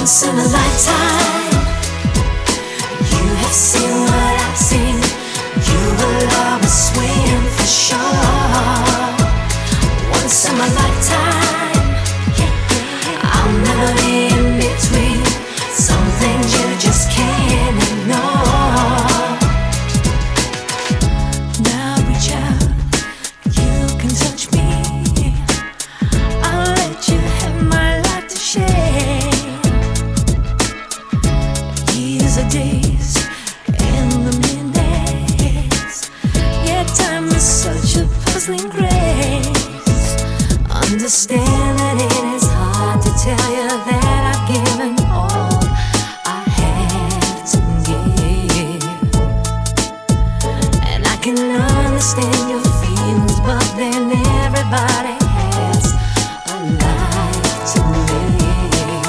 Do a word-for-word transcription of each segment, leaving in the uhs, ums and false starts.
Once in a lifetime, you have seen what I've seen. You will always win for sure. Once in my lifetime, I'll never be in between. Some things you just can't ignore. Now reach out, you can touch me. I'll let you have my life to share. Years of days and the minutes. Yeah, time is such a puzzling grace. Understand that it is hard to tell you that I've given all I have to give. And I can understand your feelings, but then everybody has a life to live.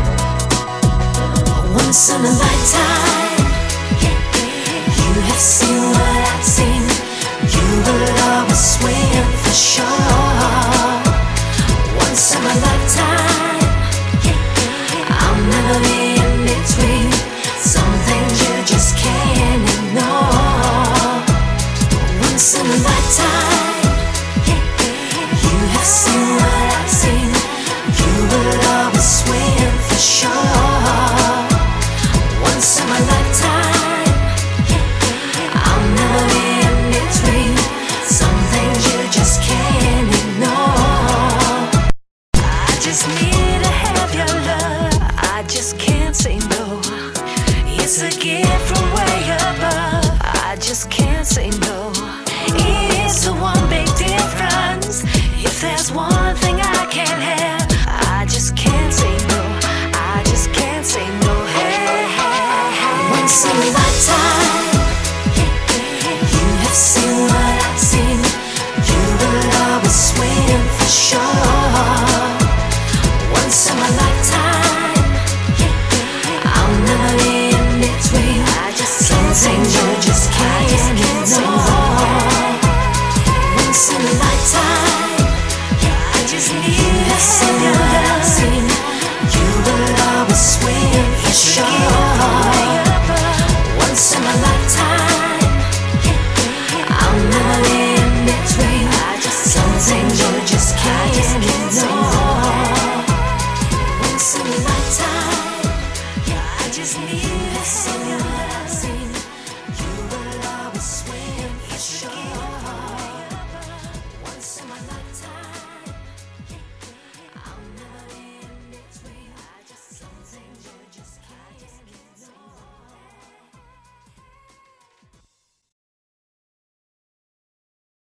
Once in a lifetime, you have seen what I've seen. You will always win for sure. Once in my lifetime, I'll never be in between. Some things you just can't ignore. Once in a lifetime, you have seen what I've seen. You will always win for sure. Once in my lifetime, I'll never be in between. Some things you just can't ignore. I just need to have your love. I just can't say no. It's a gift from way above. I just can't say no. It's the one big difference. If there's one thing I can't have, I just can't say no. I just can't say no. Hey, hey, hey. Once in a lifetime, you have seen what I've seen. You will always win for sure. Once in my lifetime, I'll never be in between. I just can't say no. Just can't ignore. Once in a lifetime, I just need to see what I've seen. You will always win for sure. Once in my lifetime, I'll never be in between. I just some things you just can't ignore. Once in a lifetime, I just need to see